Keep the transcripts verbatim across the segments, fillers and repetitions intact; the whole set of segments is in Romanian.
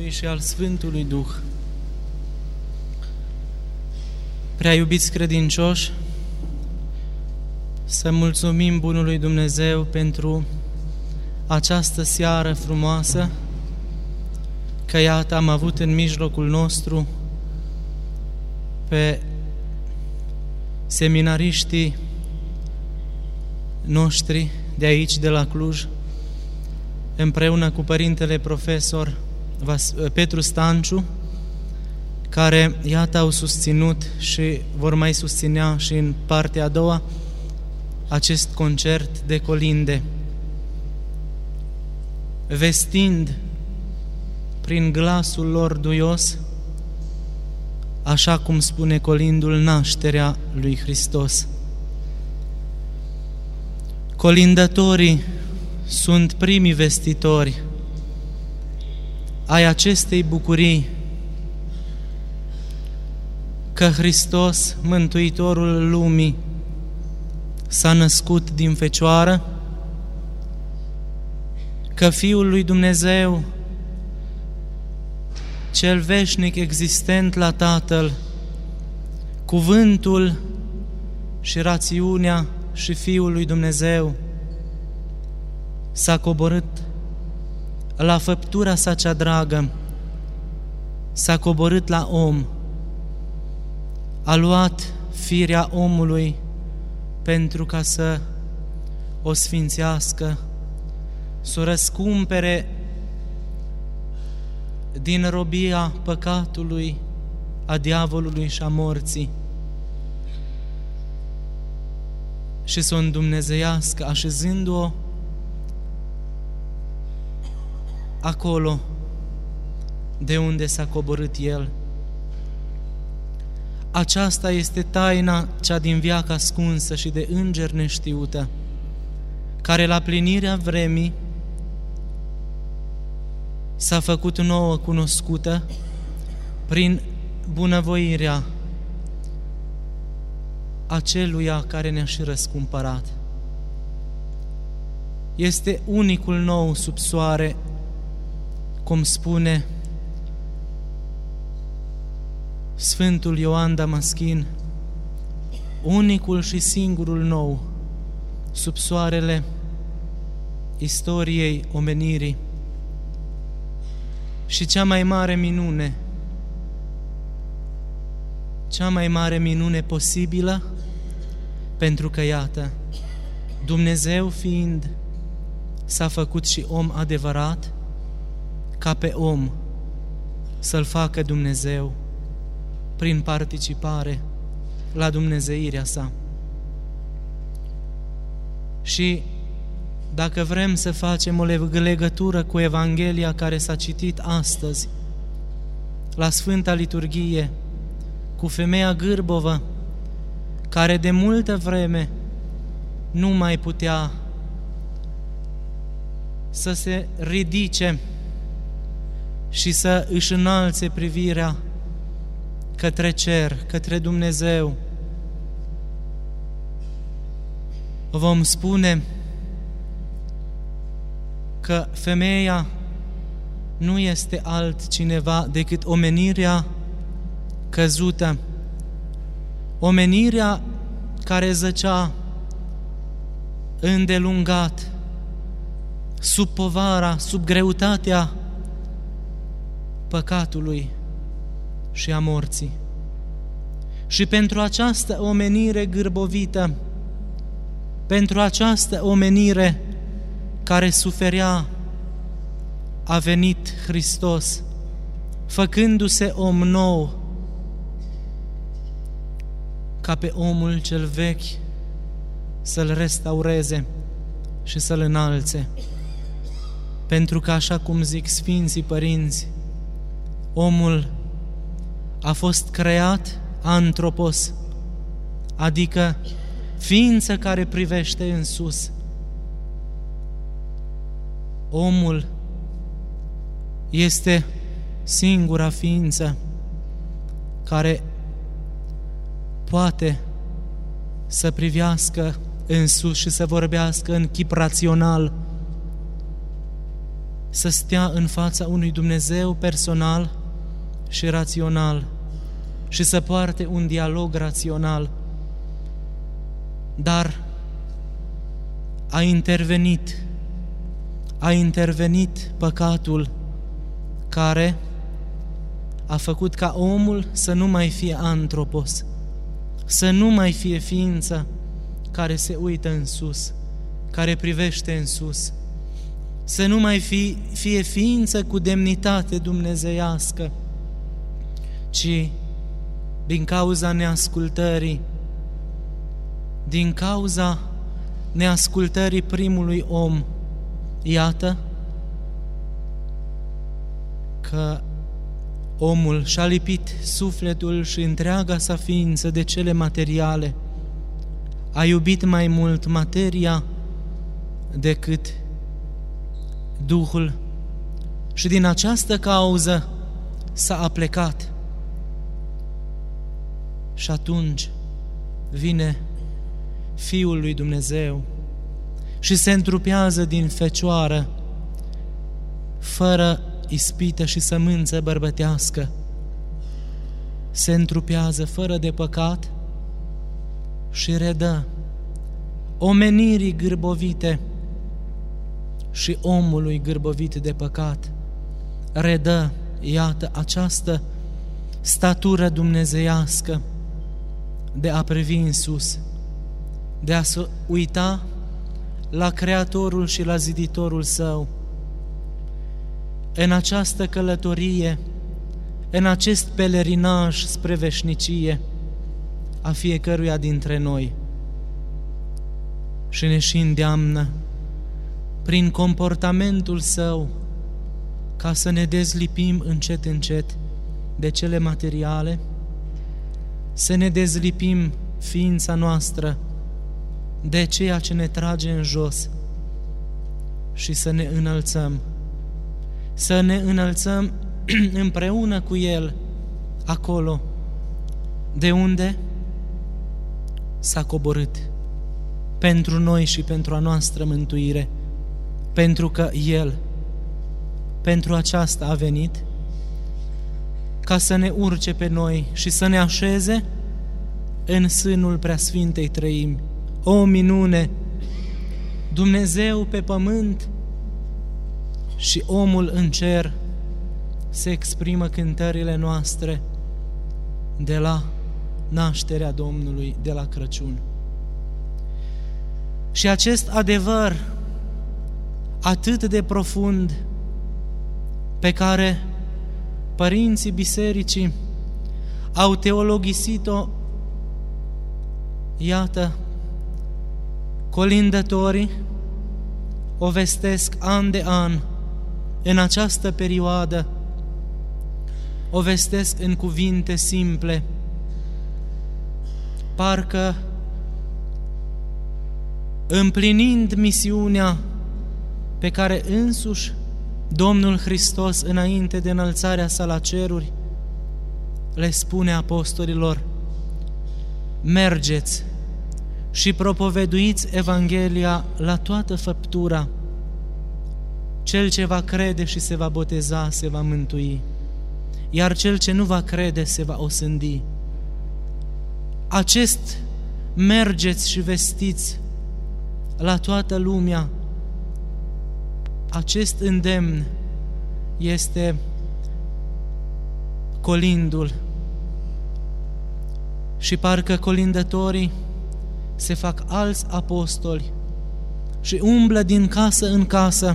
Fiului și al Sfântului Duh. Prea iubiți credincioși, să mulțumim Bunului Dumnezeu pentru această seară frumoasă, că iată am avut în mijlocul nostru pe seminariștii noștri de aici, de la Cluj, împreună cu părintele profesor Petru Stanciu, care, iată, au susținut și vor mai susținea și în partea a doua acest concert de colinde, vestind prin glasul lor duios, așa cum spune colindul, nașterea lui Hristos. Colindătorii sunt primii vestitori ai acestei bucurii că Hristos, Mântuitorul lumii, s-a născut din Fecioară, că Fiul lui Dumnezeu, cel veșnic existent la Tatăl, cuvântul și rațiunea și Fiul lui Dumnezeu, s-a coborât la făptura sa cea dragă, s-a coborât la om, a luat firea omului pentru ca să o sfințească, să o răscumpere din robia păcatului, a diavolului și a morții și să o îndumnezeiască, așezându-o acolo de unde s-a coborât El. Aceasta este taina cea din veac ascunsă și de înger neștiută, care la plinirea vremii s-a făcut nouă cunoscută prin bunăvoirea aceluia care ne-a și răscumpărat. Este unicul nou sub soare, cum spune Sfântul Ioan Damaschin, unicul și singurul nou sub soarele istoriei omenirii și cea mai mare minune, cea mai mare minune posibilă, pentru că, iată, Dumnezeu fiind, s-a făcut și om adevărat, ca pe om să-L facă Dumnezeu prin participare la dumnezeirea sa. Și dacă vrem să facem o legătură cu Evanghelia care s-a citit astăzi la Sfânta Liturghie, cu femeia gârbovă, care de multă vreme nu mai putea să se ridice și să își înalțe privirea către cer, către Dumnezeu, vom spune că femeia nu este altcineva decât omenirea căzută, omenirea care zăcea îndelungat sub povara, sub greutatea păcatului și a morții. Și pentru această omenire gârbovită, pentru această omenire care suferea, a venit Hristos, făcându-se om nou, ca pe omul cel vechi să-l restaureze și să-l înalțe. Pentru că, așa cum zic Sfinții Părinți, omul a fost creat antropos, adică ființă care privește în sus. Omul este singura ființă care poate să privească în sus și să vorbească în chip rațional, să stea în fața unui Dumnezeu personal și rațional și să poarte un dialog rațional. Dar a intervenit, a intervenit păcatul care a făcut ca omul să nu mai fie antropos, să nu mai fie ființă care se uită în sus, care privește în sus, să nu mai fie, fie ființă cu demnitate dumnezeiască, ci din cauza neascultării, din cauza neascultării primului om, iată că omul și-a lipit sufletul și întreaga sa ființă de cele materiale, a iubit mai mult materia decât Duhul și din această cauză s-a aplecat. Și atunci vine Fiul lui Dumnezeu și se întrupează din fecioară, fără ispită și sămânță bărbătească. Se întrupează fără de păcat și redă omenirii gârbovite și omului gârbovit de păcat. Redă, iată, această statură dumnezeiască de a privi în sus, de a se uita la Creatorul și la Ziditorul Său. În această călătorie, în acest pelerinaj spre veșnicie a fiecăruia dintre noi. Și ne și îndeamnă prin comportamentul Său ca să ne dezlipim încet, încet de cele materiale, să ne dezlipim ființa noastră de ceea ce ne trage în jos și să ne înălțăm, să ne înălțăm împreună cu El acolo de unde s-a coborât pentru noi și pentru a noastră mântuire, pentru că El pentru aceasta a venit, ca să ne urce pe noi și să ne așeze în sânul Preasfintei Treimi. O minune! Dumnezeu pe pământ și omul în cer se exprimă cântările noastre de la nașterea Domnului, de la Crăciun. Și acest adevăr atât de profund pe care părinții bisericii au teologisit-o, iată, colindătorii o vestesc an de an în această perioadă, o vestesc în cuvinte simple, parcă împlinind misiunea pe care însuși Domnul Hristos, înainte de înălțarea sa la ceruri, le spune apostolilor: mergeți și propovăduiți Evanghelia la toată făptura. Cel ce va crede și se va boteza se va mântui, iar cel ce nu va crede se va osândi. Acest mergeți și vestiți la toată lumea, acest îndemn este colindul. Și parcă colindătorii se fac alți apostoli și umblă din casă în casă,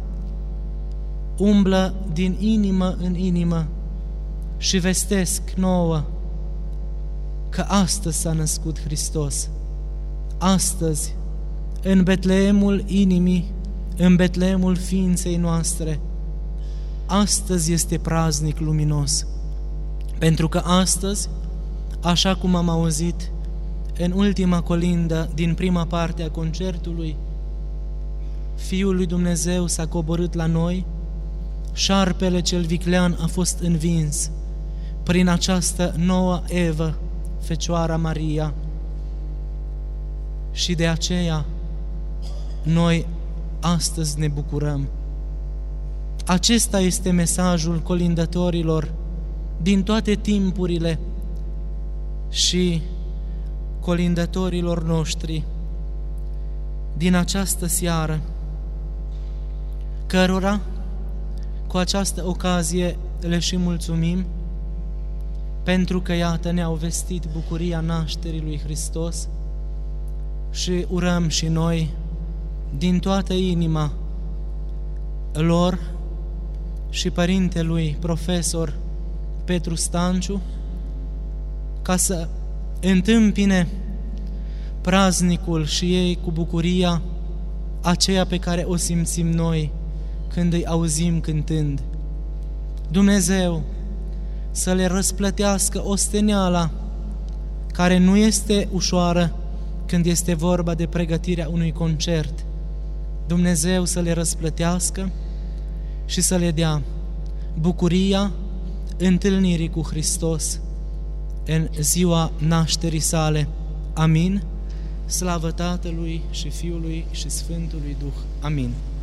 umblă din inimă în inimă și vestesc nouă că astăzi s-a născut Hristos. Astăzi, în Betleemul inimii, în Betleemul ființei noastre, astăzi este praznic luminos. Pentru că astăzi, așa cum am auzit în ultima colindă din prima parte a concertului, Fiul lui Dumnezeu s-a coborât la noi, șarpele cel viclean a fost învins prin această nouă Evă, Fecioara Maria. Și de aceea noi astăzi ne bucurăm. Acesta este mesajul colindătorilor din toate timpurile și colindătorilor noștri din această seară, cărora cu această ocazie le și mulțumim pentru că, iată, ne-au vestit bucuria nașterii lui Hristos și urăm și noi din toată inima lor și părintelui profesor Petru Stanciu ca să întâmpine praznicul și ei cu bucuria aceea pe care o simțim noi când îi auzim cântând. Dumnezeu să le răsplătească osteneala care nu este ușoară când este vorba de pregătirea unui concert. Dumnezeu să le răsplătească și să le dea bucuria întâlnirii cu Hristos în ziua nașterii sale. Amin. Slavă Tatălui și Fiului și Sfântului Duh. Amin.